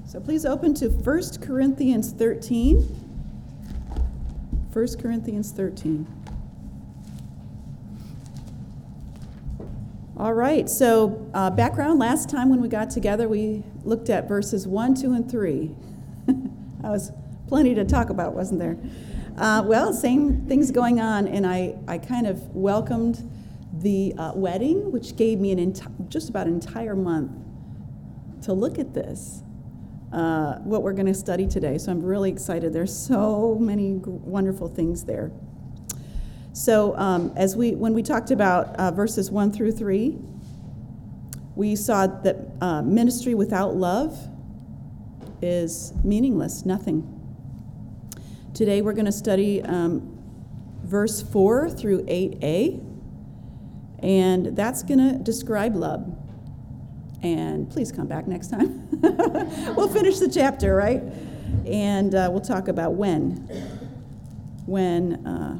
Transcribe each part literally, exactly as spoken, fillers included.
So please open to First Corinthians thirteen. First Corinthians thirteen. All right, so uh, background, last time when we got together, we looked at verses one, two, and three. That was plenty to talk about, wasn't there? Uh, well, same things going on, and I, I kind of welcomed the uh, wedding, which gave me an enti- just about an entire month to look at this, uh, what we're going to study today. So I'm really excited. There's so many g- wonderful things there. So um, as we when we talked about uh, verses one through three, we saw that uh, ministry without love is meaningless, nothing. Today we're going to study um, verse four through eight a, and that's going to describe love. And please come back next time. We'll finish the chapter, right? And uh, we'll talk about when. When, uh,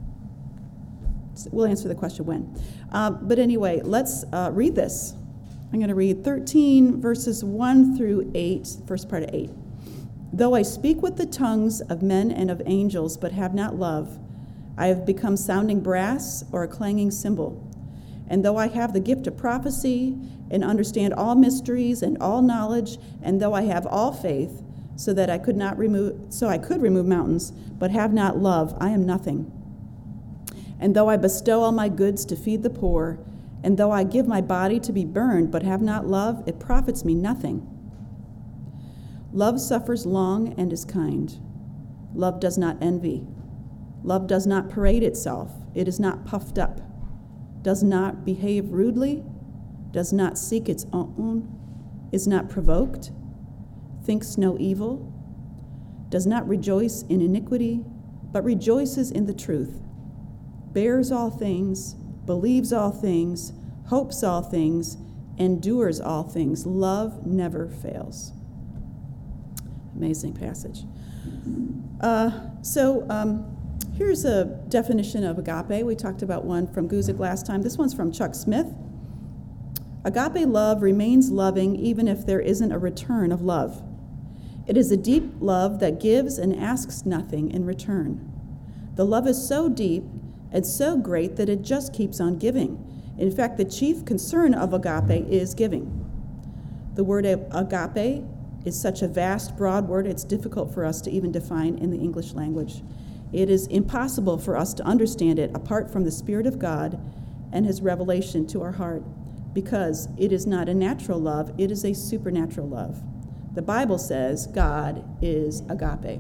we'll answer the question when. Uh, but anyway, let's uh, read this. I'm going to read thirteen verses one through eight, first part of eight. Though I speak with the tongues of men and of angels, but have not love, I have become sounding brass or a clanging cymbal. And though I have the gift of prophecy and understand all mysteries and all knowledge, and though I have all faith, so that I could not remove, so I could remove mountains, but have not love, I am nothing. And though I bestow all my goods to feed the poor, and though I give my body to be burned, but have not love, it profits me nothing. Love suffers long and is kind. Love does not envy. Love does not parade itself. It is not puffed up, does not behave rudely, does not seek its own, is not provoked, thinks no evil, does not rejoice in iniquity, but rejoices in the truth, bears all things, believes all things, hopes all things, endures all things. Love never fails. Amazing passage. Uh, so um, here's a definition of agape. We talked about one from Guzik last time. This one's from Chuck Smith. Agape love remains loving even if there isn't a return of love. It is a deep love that gives and asks nothing in return. The love is so deep and so great that it just keeps on giving. In fact, the chief concern of agape is giving. The word agape is such a vast, broad word, it's difficult for us to even define in the English language. It is impossible for us to understand it apart from the Spirit of God and His revelation to our heart, because it is not a natural love, it is a supernatural love. The Bible says God is agape.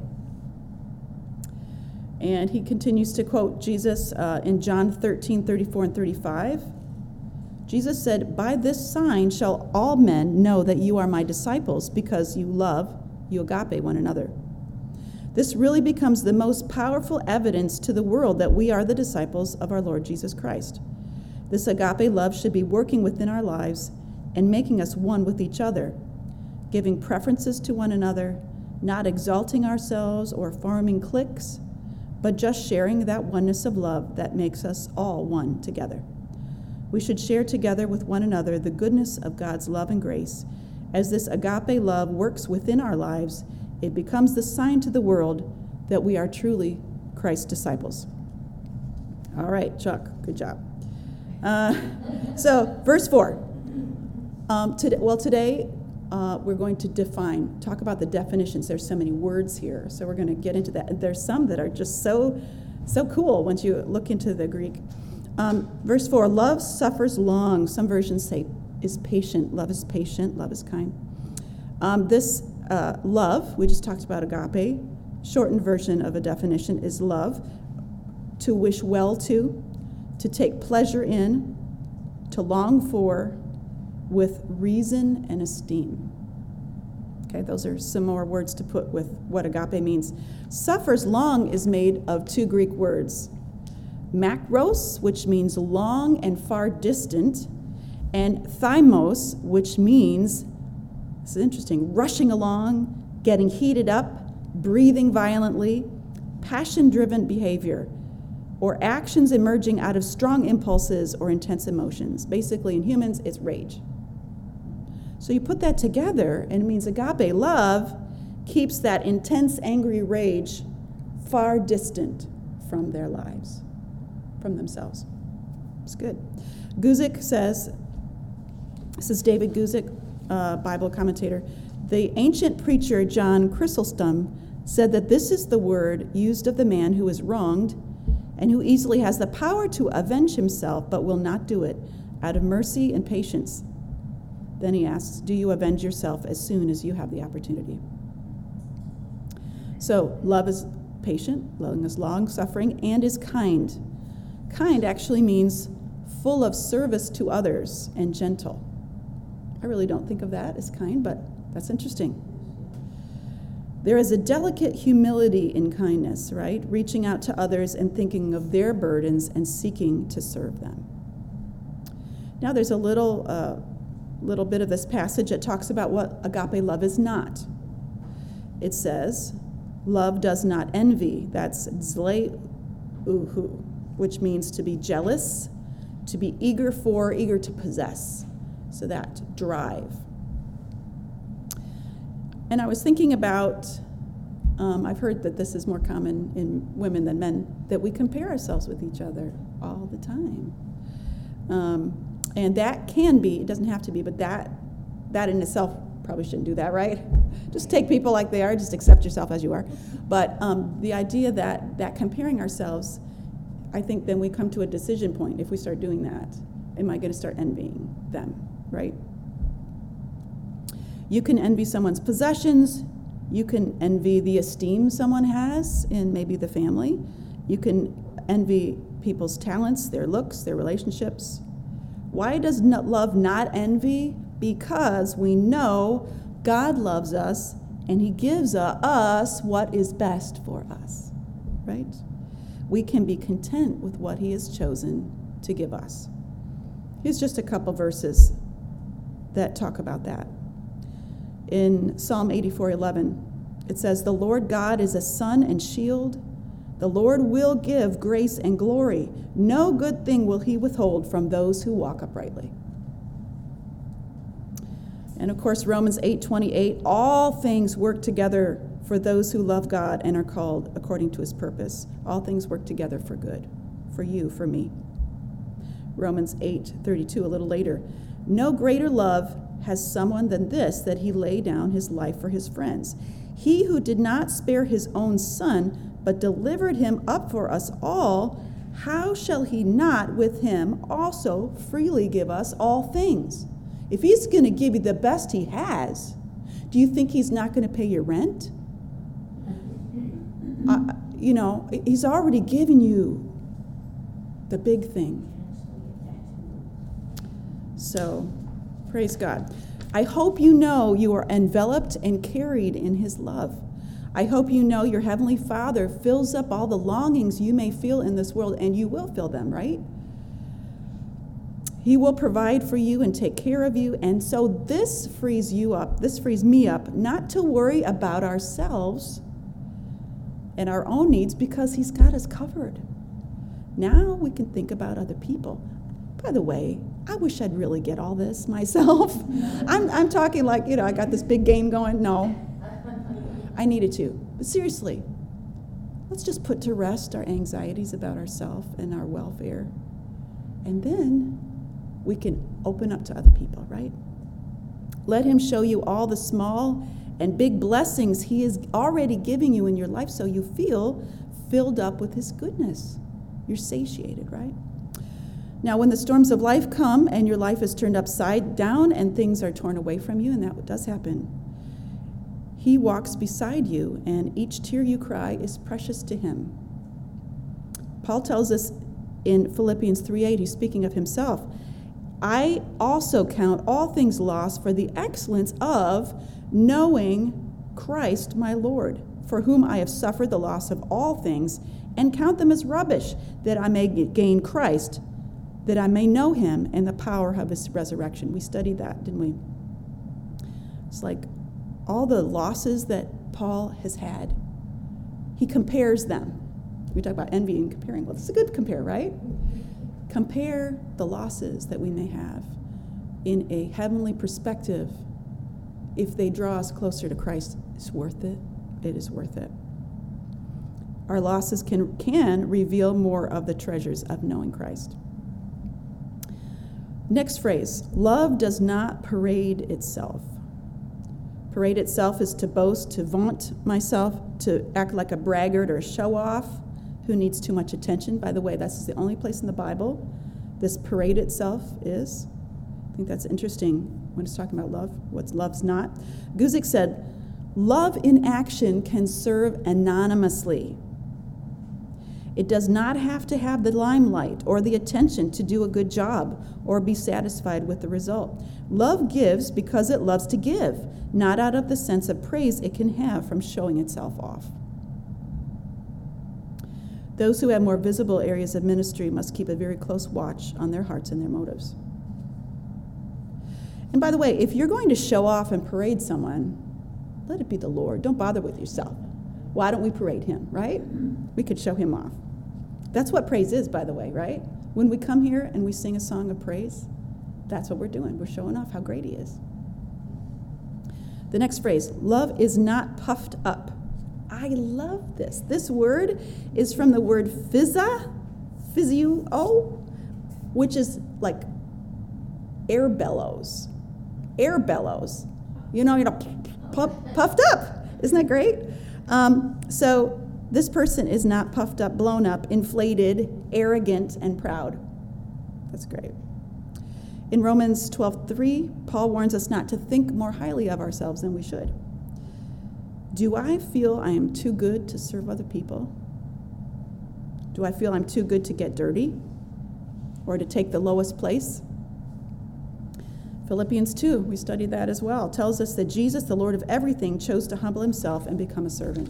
And he continues to quote Jesus uh, in John thirteen, thirty-four and thirty-five. Jesus said, "By this sign shall all men know that you are my disciples, because you love, you agape one another." This really becomes the most powerful evidence to the world that we are the disciples of our Lord Jesus Christ. This agape love should be working within our lives and making us one with each other, giving preferences to one another, not exalting ourselves or forming cliques, but just sharing that oneness of love that makes us all one together. We should share together with one another the goodness of God's love and grace. As this agape love works within our lives, it becomes the sign to the world that we are truly Christ's disciples. All right, Chuck, good job. Uh, so, verse four. Um, today, well, today uh, we're going to define, talk about the definitions. There's so many words here, so we're going to get into that. There's some that are just so, so cool once you look into the Greek. Um, verse four, love suffers long. Some versions say is patient. Love is patient. Love is kind. Um, this uh, love, we just talked about agape. Shortened version of a definition is love. To wish well to, to take pleasure in, to long for, with reason and esteem. Okay, those are some more words to put with what agape means. Suffers long is made of two Greek words. Makros, which means long and far distant, and thymos, which means, this is interesting, rushing along, getting heated up, breathing violently, passion-driven behavior, or actions emerging out of strong impulses or intense emotions. Basically, in humans, it's rage. So you put that together, and it means agape love keeps that intense, angry rage far distant from their lives, from themselves. It's good. Guzik says, this is David Guzik, uh, Bible commentator, the ancient preacher John Chrysostom said that this is the word used of the man who is wronged and who easily has the power to avenge himself but will not do it out of mercy and patience. Then he asks, do you avenge yourself as soon as you have the opportunity? So love is patient, loving is long-suffering, and is kind. Kind actually means full of service to others and gentle. I really don't think of that as kind, but that's interesting. There is a delicate humility in kindness, right? Reaching out to others and thinking of their burdens and seeking to serve them. Now there's a little uh, little bit of this passage that talks about what agape love is not. It says, love does not envy. That's zleuhu, which means to be jealous, to be eager for, eager to possess. So that drive. And I was thinking about, um, I've heard that this is more common in women than men, that we compare ourselves with each other all the time. Um, and that can be, it doesn't have to be, but that that in itself probably shouldn't do that, right? Just take people like they are, just accept yourself as you are. But um, the idea that, that comparing ourselves, I think then we come to a decision point if we start doing that. Am I going to start envying them, right? You can envy someone's possessions. You can envy the esteem someone has in maybe the family. You can envy people's talents, their looks, their relationships. Why does love not envy? Because we know God loves us and he gives us what is best for us, right? We can be content with what he has chosen to give us. Here's just a couple verses that talk about that. In Psalm eighty-four eleven, it says, the Lord God is a sun and shield. The Lord will give grace and glory. No good thing will he withhold from those who walk uprightly. And of course, Romans eight twenty-eight, all things work together for those who love God and are called according to his purpose. All things work together for good, for you, for me. Romans eight thirty-two, a little later, no greater love has someone than this, that he lay down his life for his friends. He who did not spare his own son, but delivered him up for us all, how shall he not with him also freely give us all things? If he's going to give you the best he has, do you think he's not going to pay your rent? Uh, you know, he's already given you the big thing. So, praise God. I hope you know you are enveloped and carried in his love. I hope you know your Heavenly Father fills up all the longings you may feel in this world, and you will fill them, right? He will provide for you and take care of you, and so this frees you up, this frees me up, not to worry about ourselves and our own needs, because he's got us covered. Now we can think about other people. By the way, I wish I'd really get all this myself. I'm, I'm talking like, you know, I got this big game going. No, I needed to. But seriously, let's just put to rest our anxieties about ourselves and our welfare. And then we can open up to other people, right? Let him show you all the small and big blessings he is already giving you in your life, so you feel filled up with his goodness. You're satiated, right? Now, when the storms of life come and your life is turned upside down and things are torn away from you, and that does happen, he walks beside you, and each tear you cry is precious to him. Paul tells us in Philippians three eight, he's speaking of himself, I also count all things lost for the excellence of knowing Christ my Lord, for whom I have suffered the loss of all things, and count them as rubbish, that I may gain Christ, that I may know him and the power of his resurrection. We studied that, didn't we? It's like all the losses that Paul has had, he compares them. We talk about envy and comparing. Well, it's a good compare, right? Compare the losses that we may have in a heavenly perspective if they draw us closer to Christ, it's worth it. It is worth it. Our losses can, can reveal more of the treasures of knowing Christ. Next phrase, love does not parade itself. Parade itself is to boast, to vaunt myself, to act like a braggart or a show-off who needs too much attention. By the way, that's the only place in the Bible this parade itself is. I think that's interesting when it's talking about love, what love's not. Guzik said, love in action can serve anonymously. It does not have to have the limelight or the attention to do a good job or be satisfied with the result. Love gives because it loves to give, not out of the sense of praise it can have from showing itself off. Those who have more visible areas of ministry must keep a very close watch on their hearts and their motives. And by the way, if you're going to show off and parade someone, let it be the Lord. Don't bother with yourself. Why don't we parade him, right? We could show him off. That's what praise is, by the way, right? When we come here and we sing a song of praise, that's what we're doing. We're showing off how great he is. The next phrase, love is not puffed up. I love this. This word is from the word physio, physio, which is like air bellows. Air bellows. You know, you know, puff, puffed up. Isn't that great? Um, so this person is not puffed up, blown up, inflated, arrogant, and proud. That's great. In Romans twelve three, Paul warns us not to think more highly of ourselves than we should. Do I feel I am too good to serve other people? Do I feel I'm too good to get dirty or to take the lowest place? Philippians two, we studied that as well, tells us that Jesus, the Lord of everything, chose to humble himself and become a servant.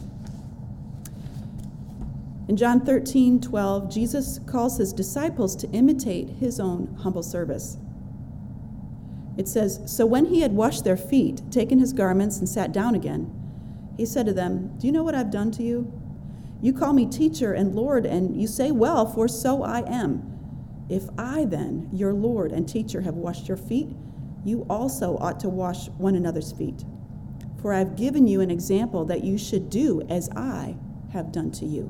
In John thirteen twelve, Jesus calls his disciples to imitate his own humble service. It says, so when he had washed their feet, taken his garments, and sat down again, he said to them, do you know what I've done to you? You call me teacher and Lord, and you say, well, for so I am. If I then, your Lord and teacher, have washed your feet, you also ought to wash one another's feet. For I've given you an example that you should do as I have done to you.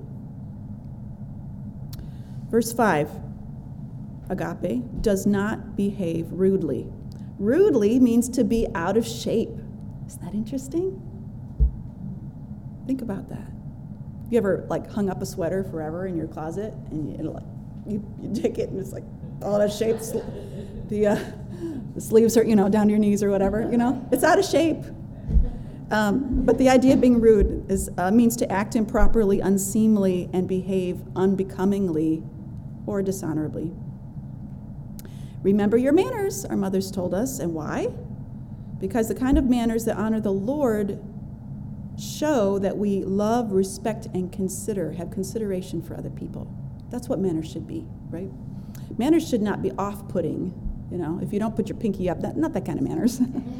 Verse five, agape, does not behave rudely. Rudely means to be out of shape. Isn't that interesting? Think about that. You ever like hung up a sweater forever in your closet and you, like, you, you take it and it's like all out of shape. The, uh, the sleeves are, you know, down to your knees or whatever, you know? It's out of shape. Um, but the idea of being rude is uh, means to act improperly, unseemly, and behave unbecomingly or dishonorably. Remember your manners, our mothers told us. And why? Because the kind of manners that honor the Lord show that we love, respect, and consider, have consideration for other people. That's what manners should be, right? Manners should not be off-putting, you know. If you don't put your pinky up, that not that kind of manners.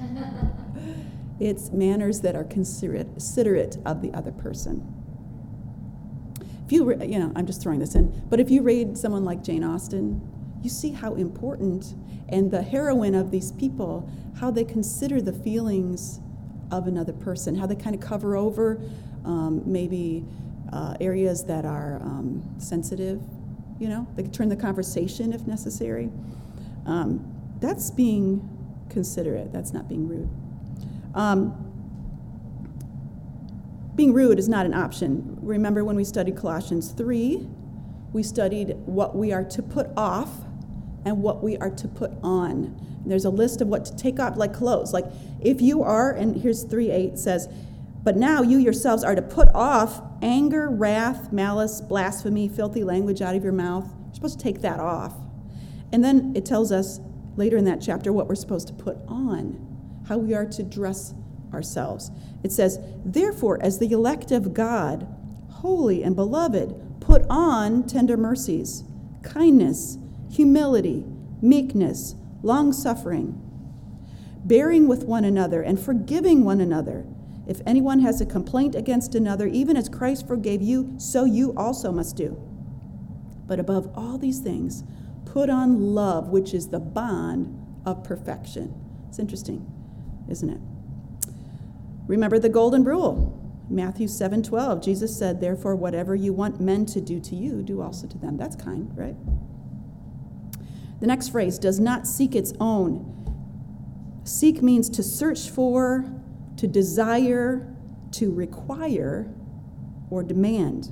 It's manners that are considerate, considerate of the other person. If you, re- you know, I'm just throwing this in, but if you read someone like Jane Austen, you see how important, and the heroine of these people, how they consider the feelings of another person, how they kind of cover over um, maybe uh, areas that are um, sensitive, you know, they could turn the conversation if necessary. Um, that's being considerate, that's not being rude. Um, being rude is not an option. Remember when we studied Colossians three, we studied what we are to put off and what we are to put on. There's a list of what to take off, like clothes. Like if you are, and here's three eight says, but now you yourselves are to put off anger, wrath, malice, blasphemy, filthy language out of your mouth. You're supposed to take that off. And then it tells us later in that chapter what we're supposed to put on, how we are to dress ourselves. It says, therefore, as the elect of God, holy and beloved, put on tender mercies, kindness, humility, meekness, long-suffering, bearing with one another and forgiving one another. If anyone has a complaint against another, even as Christ forgave you, so you also must do. But above all these things, put on love, which is the bond of perfection. It's interesting, isn't it? Remember the golden rule. Matthew seven twelve, Jesus said, therefore, whatever you want men to do to you, do also to them. That's kind, right? The next phrase, does not seek its own. Seek means to search for, to desire, to require, or demand.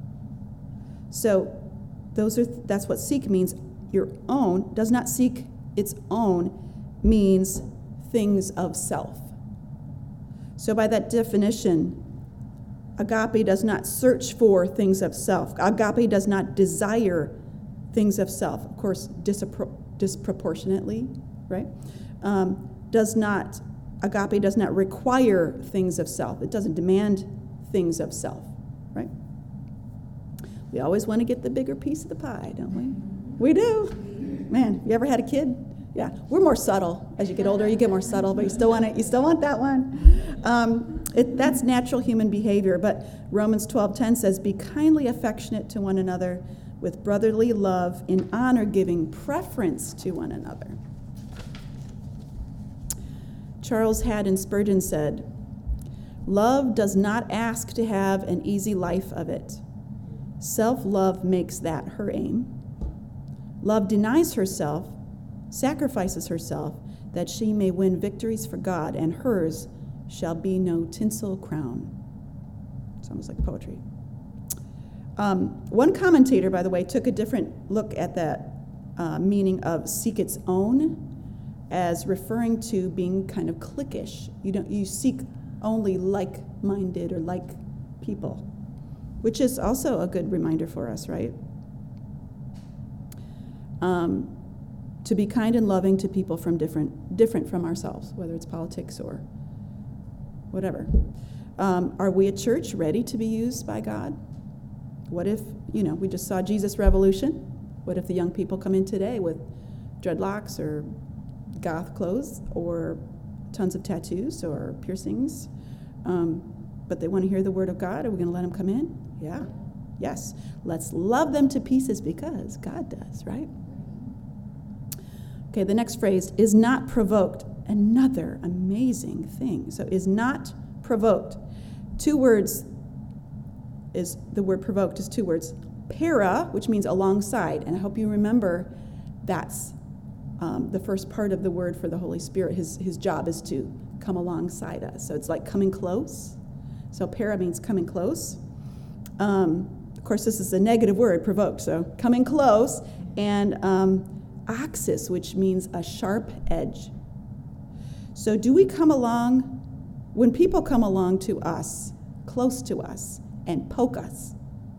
So those are that's what seek means. Your own does not seek its own means things of self. So by that definition, agape does not search for things of self. Agape does not desire things of self. Of course, dispro- disproportionately, right? Um, does not, agape does not require things of self. It doesn't demand things of self, right? We always want to get the bigger piece of the pie, don't we? We do. Man, you ever had a kid? Yeah, we're more subtle. As you get older, you get more subtle, but you still want it. You still want that one. Um, it, that's natural human behavior. But Romans twelve ten says, "Be kindly affectionate to one another with brotherly love, in honor, giving preference to one another." Charles Haddon Spurgeon said, "Love does not ask to have an easy life of it. Self-love makes that her aim. Love denies herself, sacrifices herself, that she may win victories for God, and hers shall be no tinsel crown." It's almost like poetry. Um, one commentator, by the way, took a different look at that uh, meaning of seek its own as referring to being kind of cliquish. You don't you seek only like-minded or like people, which is also a good reminder for us, right? Um, to be kind and loving to people from different, different from ourselves, whether it's politics or whatever. Um, are we a church ready to be used by God? What if, you know, we just saw Jesus Revolution. What if the young people come in today with dreadlocks or goth clothes or tons of tattoos or piercings, um, but they want to hear the word of God? Are we going to let them come in? Yeah. Yes. Let's love them to pieces because God does, right? Okay, the next phrase, is not provoked. Another amazing thing. So is not provoked. Two words is, the word provoked is two words. Para, which means alongside, and I hope you remember that's um, the first part of the word for the Holy Spirit. His, his job is to come alongside us. So it's like coming close. So para means coming close. Um, of course, this is a negative word, provoked, so coming close. And um, axis, which means a sharp edge. So do we come along, when people come along to us, close to us, and poke us,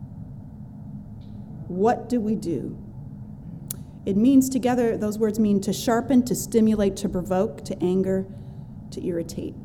what do we do? It means together, those words mean to sharpen, to stimulate, to provoke, to anger, to irritate,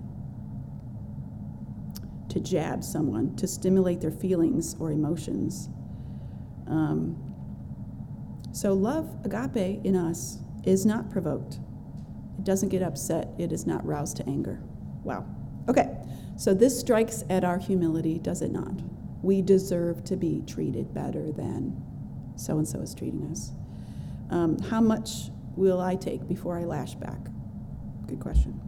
to jab someone, to stimulate their feelings or emotions. Um, So love, agape, in us is not provoked. It doesn't get upset. It is not roused to anger. Wow. Okay, so this strikes at our humility, does it not? We deserve to be treated better than so-and-so is treating us. Um, how much will I take before I lash back? Good question.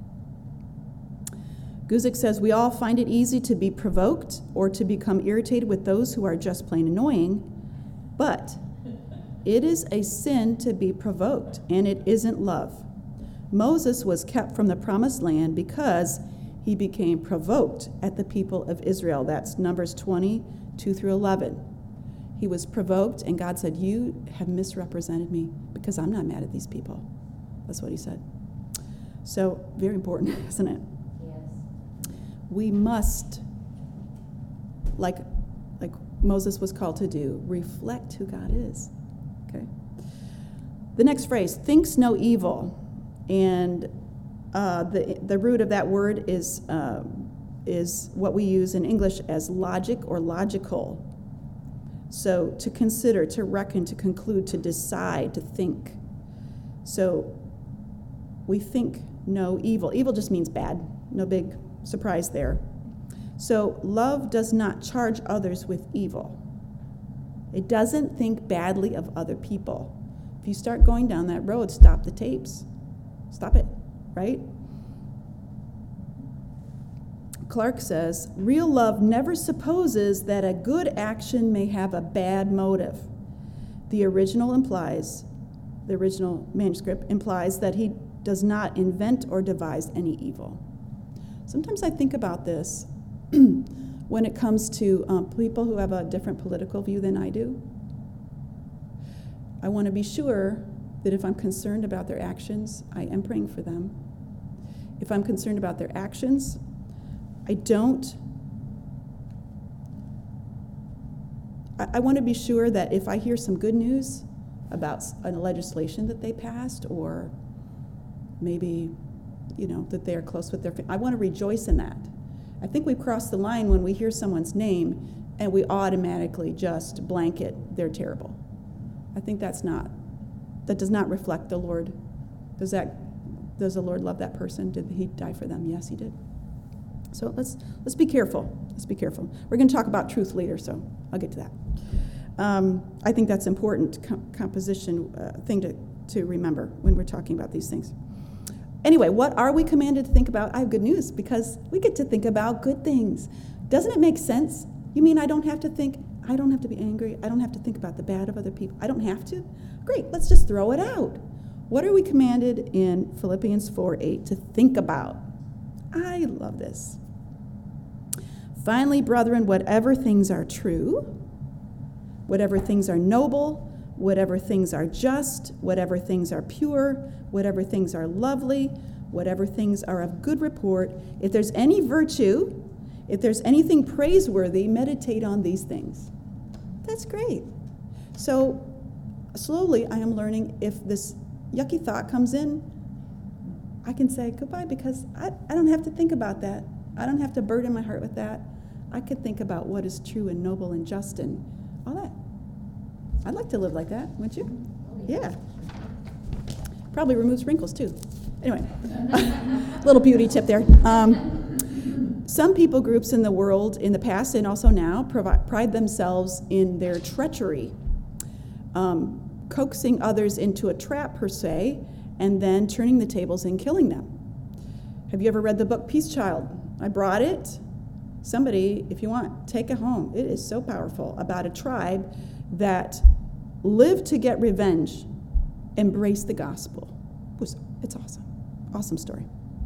Guzik says, we all find it easy to be provoked or to become irritated with those who are just plain annoying, but it is a sin to be provoked, and it isn't love. Moses was kept from the promised land because he became provoked at the people of Israel. That's Numbers twenty, two through eleven. He was provoked, and God said, you have misrepresented me because I'm not mad at these people. That's what he said. So, very important, isn't it? Yes. We must, like, like Moses was called to do, reflect who God is. Okay. The next phrase, thinks no evil, and uh, the the root of that word is uh, is what we use in English as logic or logical. So to consider, to reckon, to conclude, to decide, to think. So we think no evil. Evil just means bad. No big surprise there. So love does not charge others with evil. It doesn't think badly of other people. If you start going down that road, stop the tapes. Stop it, right? Clark says, real love never supposes that a good action may have a bad motive. The original implies, the original manuscript implies that he does not invent or devise any evil. Sometimes I think about this when it comes to um, people who have a different political view than I do. I want to be sure that if I'm concerned about their actions, I am praying for them. If I'm concerned about their actions, I don't. I, I want to be sure that if I hear some good news about a legislation that they passed, or maybe, you know, that they are close with their family, I want to rejoice in that. I think we've crossed the line when we hear someone's name and we automatically just blanket, they're terrible. I think that's not, that does not reflect the Lord. Does that, does the Lord love that person? Did he die for them? Yes, he did. So let's let's be careful. Let's be careful. We're going to talk about truth later, so I'll get to that. Um, I think that's important com- composition uh, thing to, to remember when we're talking about these things. Anyway, what are we commanded to think about? I have good news, because we get to think about good things. Doesn't it make sense? You mean I don't have to think, I don't have to be angry, I don't have to think about the bad of other people, I don't have to? Great, let's just throw it out. What are we commanded in Philippians four eight to think about? I love this. Finally, brethren, whatever things are true, whatever things are noble, whatever things are just, whatever things are pure, whatever things are lovely, whatever things are of good report, if there's any virtue, if there's anything praiseworthy, meditate on these things. That's great. So slowly I am learning, if this yucky thought comes in, I can say goodbye, because I, I don't have to think about that. I don't have to burden my heart with that. I could think about what is true and noble and just and all that. I'd like to live like that, wouldn't you? Yeah. Probably removes wrinkles too. Anyway, little beauty tip there. Um, some people groups in the world in the past and also now provide, pride themselves in their treachery, um, coaxing others into a trap per se, and then turning the tables and killing them. Have you ever read the book Peace Child? I brought it. Somebody, if you want, take it home. It is so powerful, about a tribe that lived to get revenge, embrace the gospel. It's awesome. Awesome story.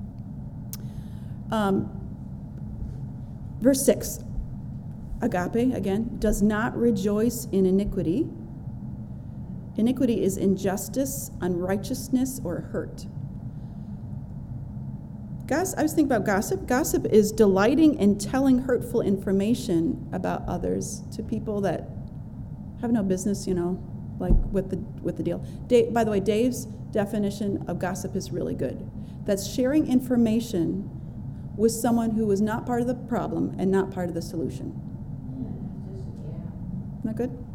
Um, verse six, agape, again, does not rejoice in iniquity. Iniquity is injustice, unrighteousness, or hurt. Gossip, I was thinking about gossip. Gossip is delighting in telling hurtful information about others to people that have no business, you know, like with the with the deal. Dave, by the way, Dave's definition of gossip is really good. That's sharing information with someone who is not part of the problem and not part of the solution. Isn't that good?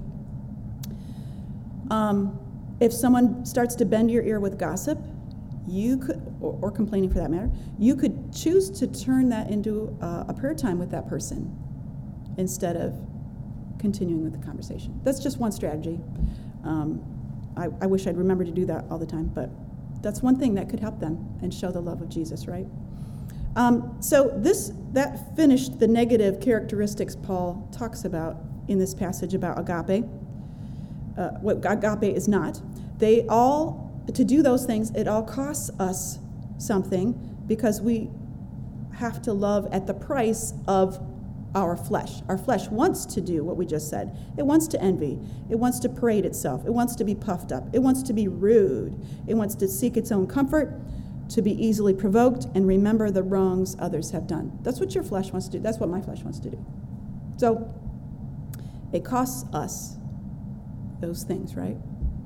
Um, if someone starts to bend your ear with gossip, you could, or, or complaining for that matter, you could choose to turn that into uh, a prayer time with that person instead of continuing with the conversation. That's just one strategy. Um, I, I wish I'd remember to do that all the time, but that's one thing that could help them and show the love of Jesus, right? Um, so this that finished the negative characteristics Paul talks about in this passage about agape. Uh, what agape is not. They all, to do those things, it all costs us something, because we have to love at the price of our flesh. Our flesh wants to do what we just said. It wants to envy. It wants to parade itself. It wants to be puffed up. It wants to be rude. It wants to seek its own comfort, to be easily provoked, and remember the wrongs others have done. That's what your flesh wants to do. That's what my flesh wants to do. So it costs us those things, right?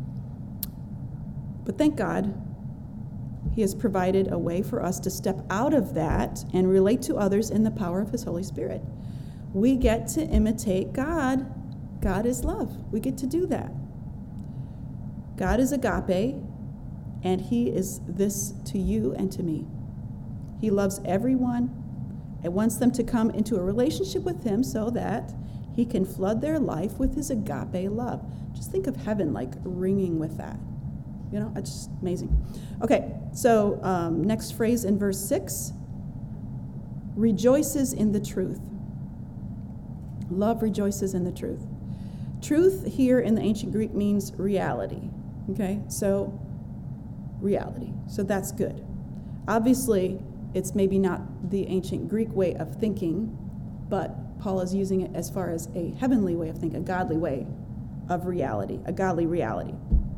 But thank God, he has provided a way for us to step out of that and relate to others in the power of his Holy Spirit. We get to imitate God. God is love. We get to do that. God is agape, and he is this to you and to me. He loves everyone and wants them to come into a relationship with him so that he can flood their life with his agape love. Just think of heaven like ringing with that. You know, it's just amazing. Okay, so um, next phrase in verse six. rejoices in the truth. Love rejoices in the truth. Truth here in the ancient Greek means reality. Okay, so reality. So that's good. Obviously, it's maybe not the ancient Greek way of thinking, but Paul is using it as far as a heavenly way of thinking, a godly way of reality, a godly reality.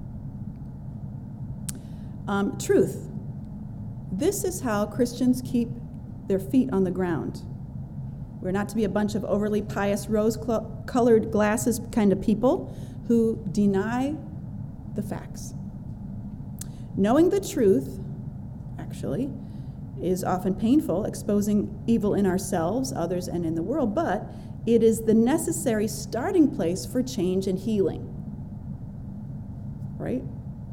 Um, truth. This is how Christians keep their feet on the ground. We're not to be a bunch of overly pious, rose-colored glasses kind of people who deny the facts. Knowing the truth, actually, is often painful, exposing evil in ourselves, others, and in the world, but it is the necessary starting place for change and healing. Right?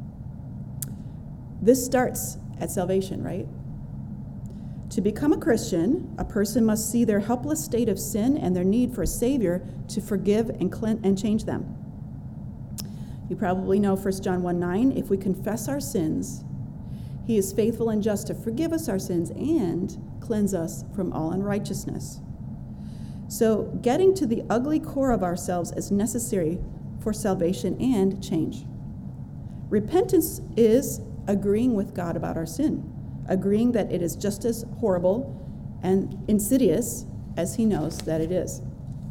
This starts at salvation, right? To become a Christian, a person must see their helpless state of sin and their need for a Savior to forgive and cleanse and change them. You probably know First John one nine, if we confess our sins, He is faithful and just to forgive us our sins and cleanse us from all unrighteousness. So getting to the ugly core of ourselves is necessary for salvation and change. Repentance is agreeing with God about our sin, agreeing that it is just as horrible and insidious as He knows that it is.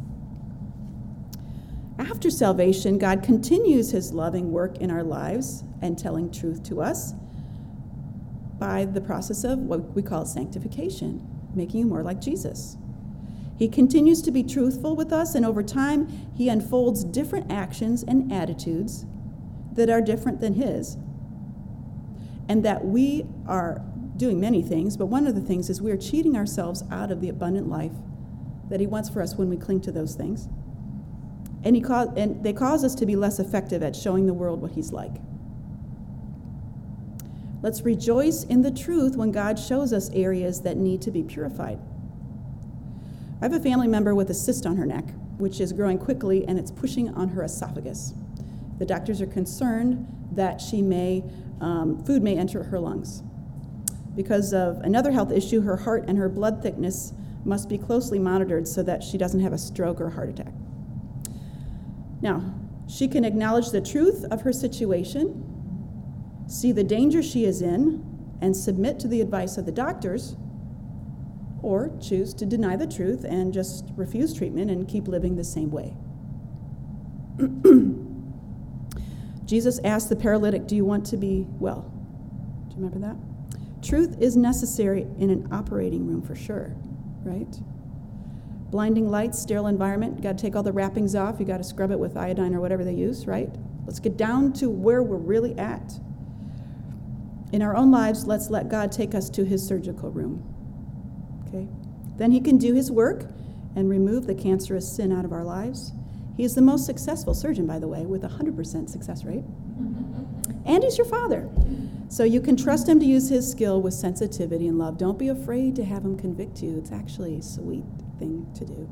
After salvation, God continues His loving work in our lives and telling truth to us by the process of what we call sanctification, making you more like Jesus. He continues to be truthful with us, and over time, He unfolds different actions and attitudes that are different than His, and that we are doing many things, but one of the things is we are cheating ourselves out of the abundant life that He wants for us when we cling to those things. And, he ca- and they cause us to be less effective at showing the world what He's like. Let's rejoice in the truth when God shows us areas that need to be purified. I have a family member with a cyst on her neck, which is growing quickly, and it's pushing on her esophagus. The doctors are concerned that she may, um, food may enter her lungs. Because of another health issue, her heart and her blood thickness must be closely monitored so that she doesn't have a stroke or a heart attack. Now, she can acknowledge the truth of her situation, see the danger she is in, and submit to the advice of the doctors, or choose to deny the truth and just refuse treatment and keep living the same way. Jesus asked the paralytic, do you want to be well? Do you remember that? Truth is necessary in an operating room for sure, right? Blinding lights, sterile environment, you got to take all the wrappings off, you got to scrub it with iodine or whatever they use, right? Let's get down to where we're really at. In our own lives, let's let God take us to His surgical room, okay? Then He can do His work and remove the cancerous sin out of our lives. He is the most successful surgeon, by the way, with a one hundred percent success rate. And He's your Father. So you can trust Him to use His skill with sensitivity and love. Don't be afraid to have Him convict you. It's actually a sweet thing to do.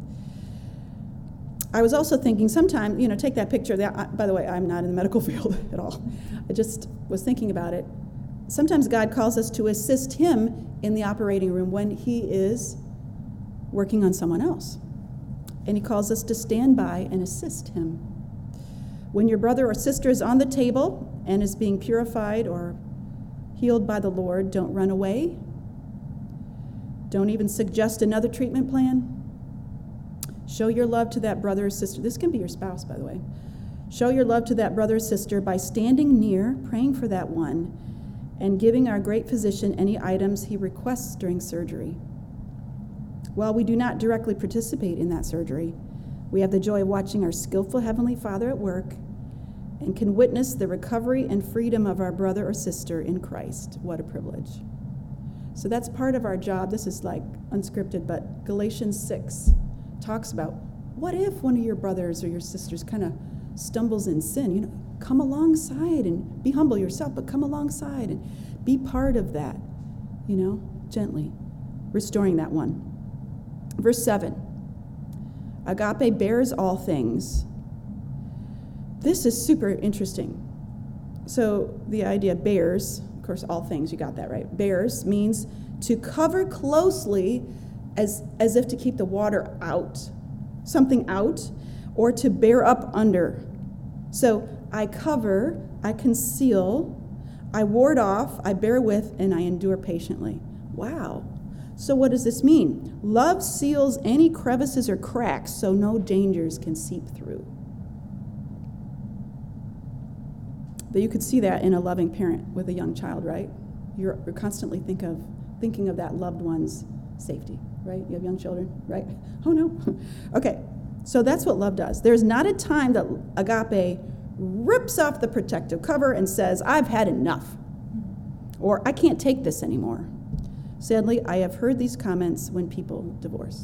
I was also thinking sometime, you know, take that picture. That, by the way, I'm not in the medical field at all. I just was thinking about it. Sometimes God calls us to assist Him in the operating room when He is working on someone else. And He calls us to stand by and assist Him. When your brother or sister is on the table and is being purified or healed by the Lord, don't run away. Don't even suggest another treatment plan. Show your love to that brother or sister. This can be your spouse, by the way. Show your love to that brother or sister by standing near, praying for that one, and giving our great physician any items he requests during surgery. While we do not directly participate in that surgery, we have the joy of watching our skillful Heavenly Father at work and can witness the recovery and freedom of our brother or sister in Christ. What a privilege. So that's part of our job. This is like unscripted, but Galatians six talks about, what if one of your brothers or your sisters kind of stumbles in sin? You know, come alongside and be humble yourself, but come alongside and be part of that, you know, gently restoring that one. Verse seven, agape bears all things. This is super interesting. So the idea bears, of course, all things, you got that right. Bears means to cover closely as, as if to keep the water out, something out, or to bear up under. So I cover, I conceal, I ward off, I bear with, and I endure patiently. Wow. So what does this mean? Love seals any crevices or cracks so no dangers can seep through. But you could see that in a loving parent with a young child, right? You're, you're constantly think of, thinking of that loved one's safety, right? You have young children, right? Oh, no. Okay, so that's what love does. There's not a time that agape rips off the protective cover and says, I've had enough, or I can't take this anymore. Sadly, I have heard these comments when people divorce.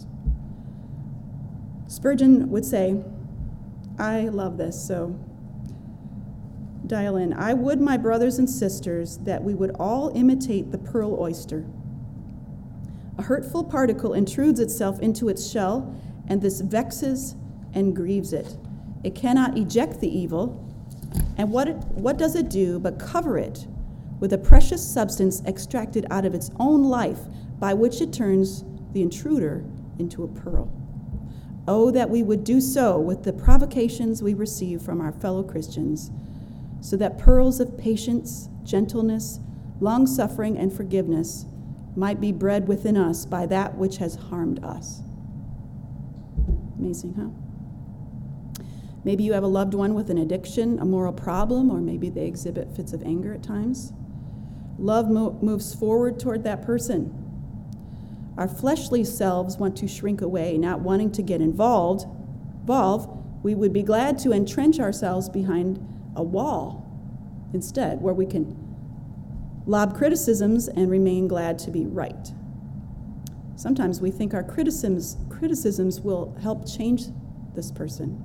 Spurgeon would say, I love this, so dial in. I would, my brothers and sisters, that we would all imitate the pearl oyster. A hurtful particle intrudes itself into its shell, and this vexes and grieves it. It cannot eject the evil, and what, it, what does it do but cover it with a precious substance extracted out of its own life, by which it turns the intruder into a pearl. Oh, that we would do so with the provocations we receive from our fellow Christians, so that pearls of patience, gentleness, long-suffering, and forgiveness might be bred within us by that which has harmed us. Amazing, huh? Maybe you have a loved one with an addiction, a moral problem, or maybe they exhibit fits of anger at times. Love mo- moves forward toward that person. Our fleshly selves want to shrink away, not wanting to get involved. Involved, we would be glad to entrench ourselves behind a wall instead, where we can lob criticisms and remain glad to be right. Sometimes we think our criticisms, criticisms will help change this person.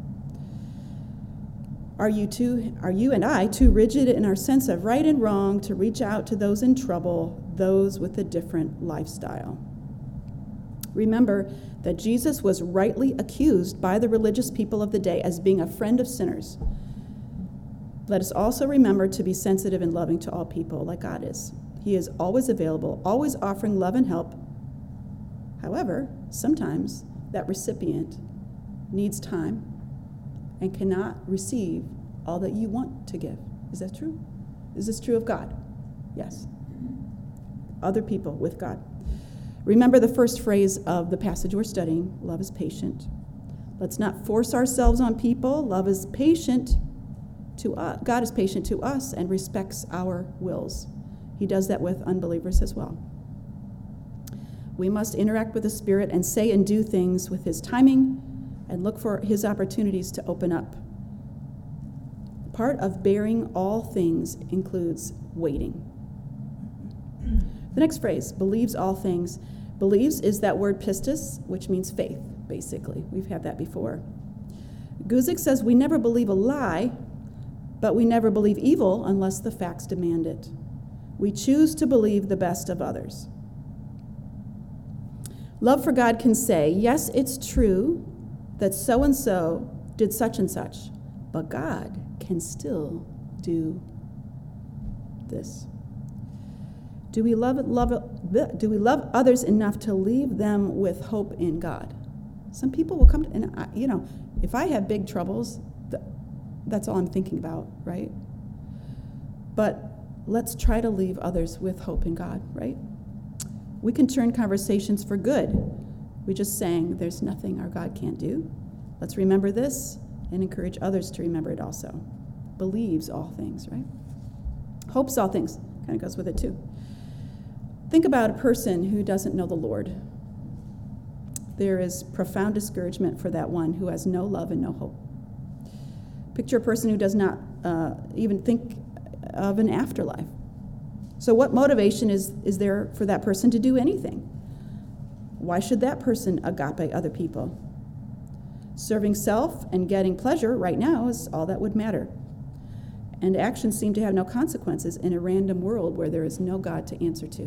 Are you too, are you and I too rigid in our sense of right and wrong to reach out to those in trouble, those with a different lifestyle? Remember that Jesus was rightly accused by the religious people of the day as being a friend of sinners. Let us also remember to be sensitive and loving to all people like God is. He is always available, always offering love and help. However, sometimes that recipient needs time and cannot receive all that you want to give. Is that true? Is this true of God? Yes. Other people with God. Remember the first phrase of the passage we're studying, love is patient. Let's not force ourselves on people. Love is patient to us. God is patient to us and respects our wills. He does that with unbelievers as well. We must interact with the Spirit and say and do things with His timing and look for His opportunities to open up. Part of bearing all things includes waiting. The next phrase, believes all things. Believes is that word pistis, which means faith, basically. We've had that before. Guzik says we never believe a lie, but we never believe evil unless the facts demand it. We choose to believe the best of others. Love for God can say, yes, it's true that so-and-so did such and such, but God can still do this. Do we love, love, do we love others enough to leave them with hope in God? Some people will come to, and I, you know, if I have big troubles, that's all I'm thinking about, right? But let's try to leave others with hope in God, right? We can turn conversations for good. We just sang, there's nothing our God can't do. Let's remember this and encourage others to remember it also. Believes all things, right? Hopes all things, kind of goes with it too. Think about a person who doesn't know the Lord. There is profound discouragement for that one who has no love and no hope. Picture a person who does not uh, even think of an afterlife. So what motivation is, is there for that person to do anything? Why should that person agape other people? Serving self and getting pleasure right now is all that would matter. And actions seem to have no consequences in a random world where there is no God to answer to.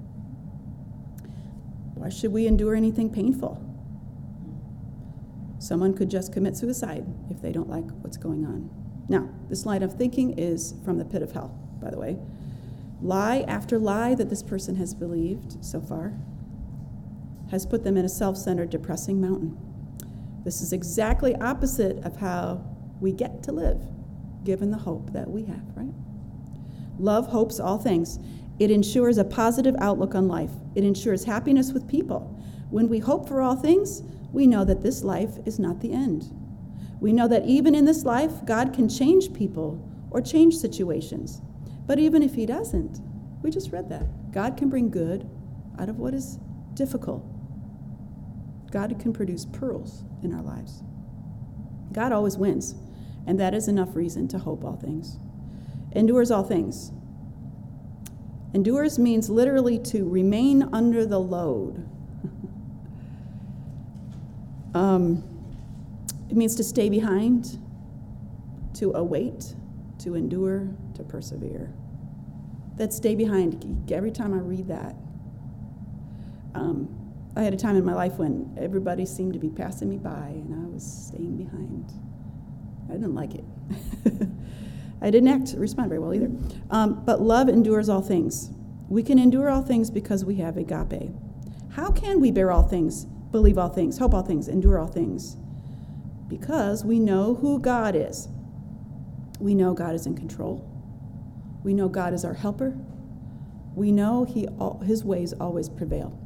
Why should we endure anything painful? Someone could just commit suicide if they don't like what's going on. Now, this line of thinking is from the pit of hell, by the way. Lie after lie that this person has believed so far. has put them in a self-centered, depressing mountain. This is exactly opposite of how we get to live, given the hope that we have, right? Love hopes all things. It ensures a positive outlook on life. It ensures happiness with people. When we hope for all things, we know that this life is not the end. We know that even in this life, God can change people or change situations. But even if he doesn't, we just read that. God can bring good out of what is difficult. God can produce pearls in our lives. God always wins, and that is enough reason to hope all things. Endures all things. Endures means literally to remain under the load. um, it means to stay behind, to await, to endure, to persevere. That stay behind, every time I read that, um, I had a time in my life when everybody seemed to be passing me by and I was staying behind. I didn't like it. I didn't act, respond very well either. Um, but love endures all things. We can endure all things because we have agape. How can we bear all things, believe all things, hope all things, endure all things? Because we know who God is. We know God is in control. We know God is our helper. We know he, his ways always prevail.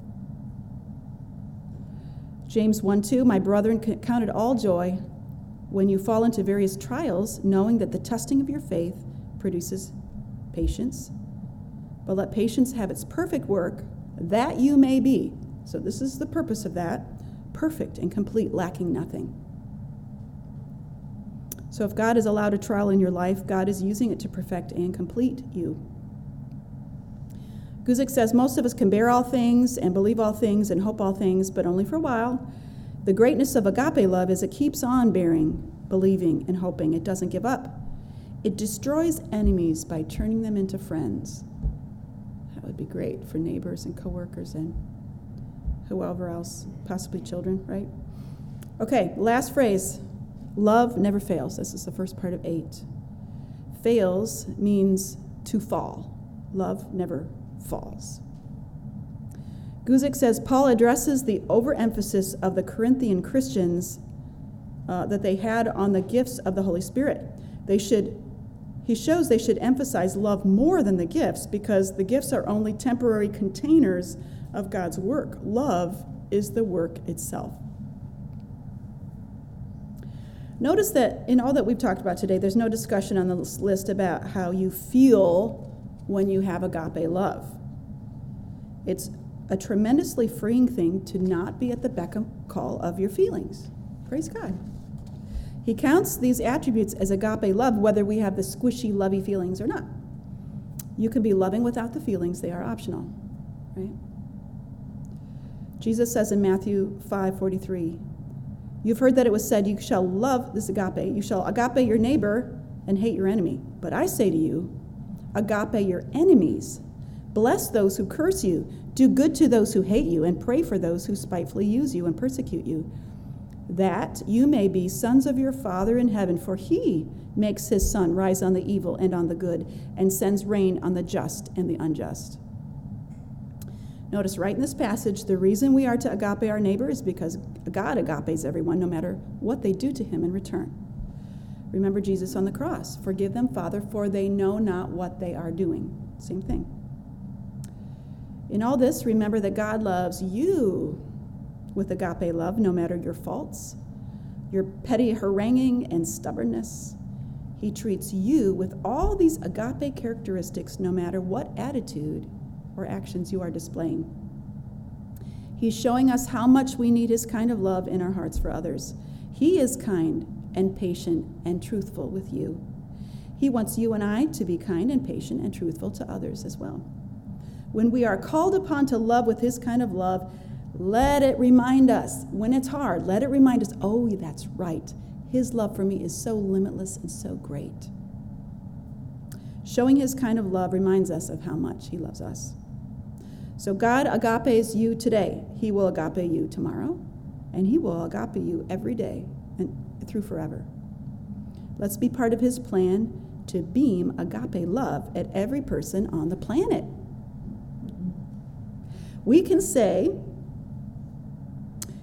James one two, my brethren, count it all joy when you fall into various trials, knowing that the testing of your faith produces patience. But let patience have its perfect work, that you may be. So this is the purpose of that, perfect and complete, lacking nothing. So if God has allowed a trial in your life, God is using it to perfect and complete you. Guzik says, most of us can bear all things and believe all things and hope all things, but only for a while. The greatness of agape love is it keeps on bearing, believing, and hoping. It doesn't give up. It destroys enemies by turning them into friends. That would be great for neighbors and coworkers and whoever else, possibly children, right? Okay, last phrase. Love never fails. This is the first part of eight. Fails means to fall. Love never falls. Guzik says Paul addresses the overemphasis of the Corinthian Christians uh, that they had on the gifts of the Holy Spirit. They should, he shows they should emphasize love more than the gifts because the gifts are only temporary containers of God's work. Love is the work itself. Notice that in all that we've talked about today, there's no discussion on this list about how you feel when you have agape love. It's a tremendously freeing thing to not be at the beck and call of your feelings. Praise God. He counts these attributes as agape love, whether we have the squishy, lovey feelings or not. You can be loving without the feelings. They are optional, right? Jesus says in Matthew five forty-three, you've heard that it was said, you shall love, this agape, you shall agape your neighbor and hate your enemy. But I say to you, agape your enemies. Bless those who curse you. Do good to those who hate you, and pray for those who spitefully use you and persecute you, that you may be sons of your Father in heaven, for he makes his sun rise on the evil and on the good, and sends rain on the just and the unjust. Notice right in this passage, the reason we are to agape our neighbor is because God agapes everyone, no matter what they do to him in return. Remember Jesus on the cross. Forgive them, Father, for they know not what they are doing. Same thing. In all this, remember that God loves you with agape love, no matter your faults, your petty haranguing and stubbornness. He treats you with all these agape characteristics, no matter what attitude or actions you are displaying. He's showing us how much we need his kind of love in our hearts for others. He is kind and patient and truthful with you. He wants you and I to be kind and patient and truthful to others as well. When we are called upon to love with his kind of love, let it remind us, when it's hard, let it remind us, oh, that's right. His love for me is so limitless and so great. Showing his kind of love reminds us of how much he loves us. So God agapes you today. He will agape you tomorrow, and he will agape you every day and through forever. Let's be part of his plan to beam agape love at every person on the planet. We can say,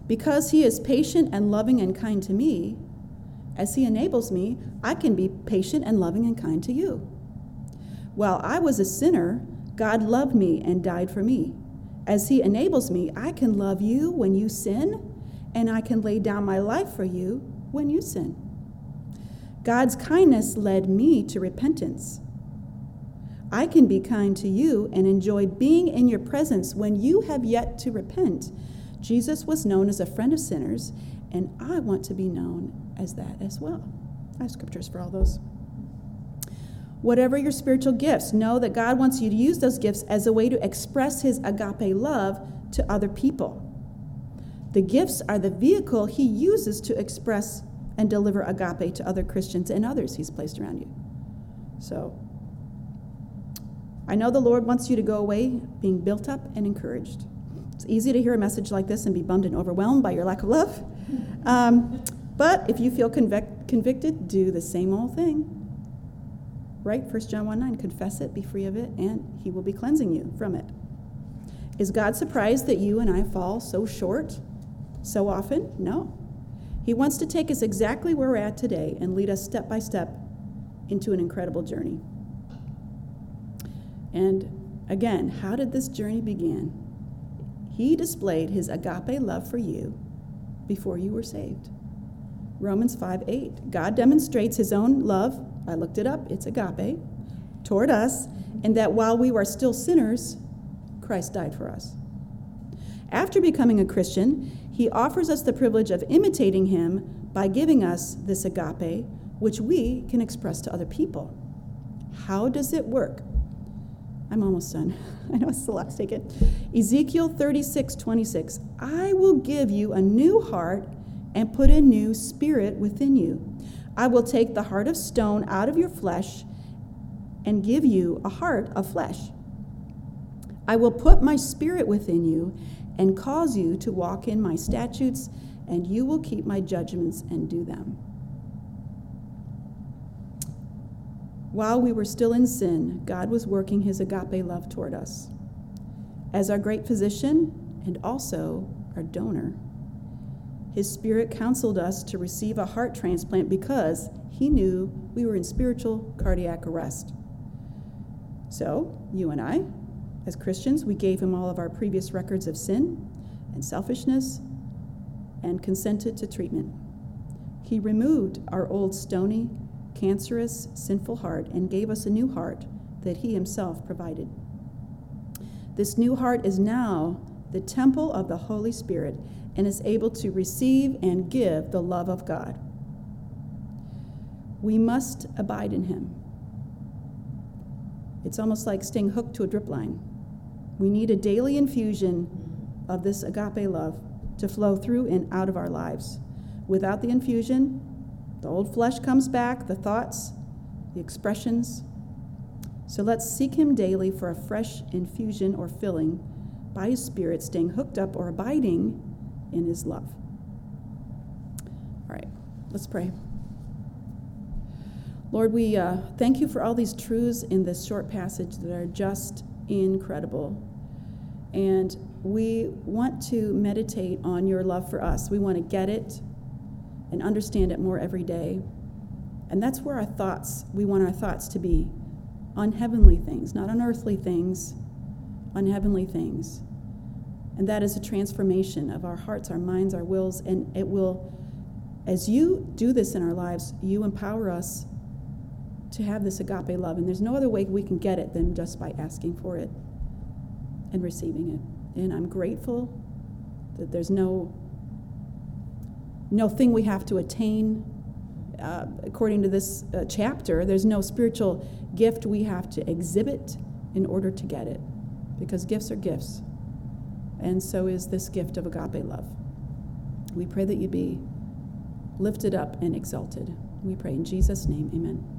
Because he is patient and loving and kind to me, as he enables me, I can be patient and loving and kind to you. While I was a sinner, God loved me and died for me. As he enables me, I can love you when you sin, and I can lay down my life for you when you sin. God's kindness led me to repentance. I can be kind to you and enjoy being in your presence when you have yet to repent. Jesus was known as a friend of sinners, and I want to be known as that as well. I have scriptures for all those. Whatever your spiritual gifts, know that God wants you to use those gifts as a way to express his agape love to other people. The gifts are the vehicle he uses to express and deliver agape to other Christians and others he's placed around you. So, I know the Lord wants you to go away being built up and encouraged. It's easy to hear a message like this and be bummed and overwhelmed by your lack of love. Um, but if you feel convic- convicted, do the same old thing. Right? First John one nine, confess it, be free of it, and he will be cleansing you from it. Is God surprised that you and I fall so short so often? No. He wants to take us exactly where we're at today and lead us step by step into an incredible journey. And again, how did this journey begin? He displayed his agape love for you before you were saved. Romans five eight. God demonstrates his own love, I looked it up, it's agape, toward us, and that while we were still sinners, Christ died for us. After becoming a Christian, he offers us the privilege of imitating him by giving us this agape, which we can express to other people. How does it work? I'm almost done. I know it's a lot to take it. Ezekiel thirty-six twenty-six. I will give you a new heart and put a new spirit within you. I will take the heart of stone out of your flesh and give you a heart of flesh. I will put my spirit within you and cause you to walk in my statutes, and you will keep my judgments and do them. While we were still in sin, God was working his agape love toward us. As our great physician and also our donor, his spirit counseled us to receive a heart transplant because he knew we were in spiritual cardiac arrest. So, you and I, as Christians, we gave him all of our previous records of sin and selfishness and consented to treatment. He removed our old stony, cancerous, sinful heart and gave us a new heart that he himself provided. This new heart is now the temple of the Holy Spirit and is able to receive and give the love of God. We must abide in him. It's almost like staying hooked to a drip line. We need a daily infusion of this agape love to flow through and out of our lives. Without the infusion, the old flesh comes back, the thoughts, the expressions. So let's seek him daily for a fresh infusion or filling by his Spirit, staying hooked up or abiding in his love. All right, let's pray. Lord, we uh, thank you for all these truths in this short passage that are just incredible. And we want to meditate on your love for us. We want to get it and understand it more every day. And that's where our thoughts, we want our thoughts to be on heavenly things, not on earthly things, on heavenly things. And that is a transformation of our hearts, our minds, our wills, and it will, as you do this in our lives, you empower us to have this agape love. And there's no other way we can get it than just by asking for it and receiving it. And I'm grateful that there's no no thing we have to attain. Uh, according to this uh, chapter, there's no spiritual gift we have to exhibit in order to get it, because gifts are gifts. And so is this gift of agape love. We pray that you be lifted up and exalted. We pray in Jesus' name, amen.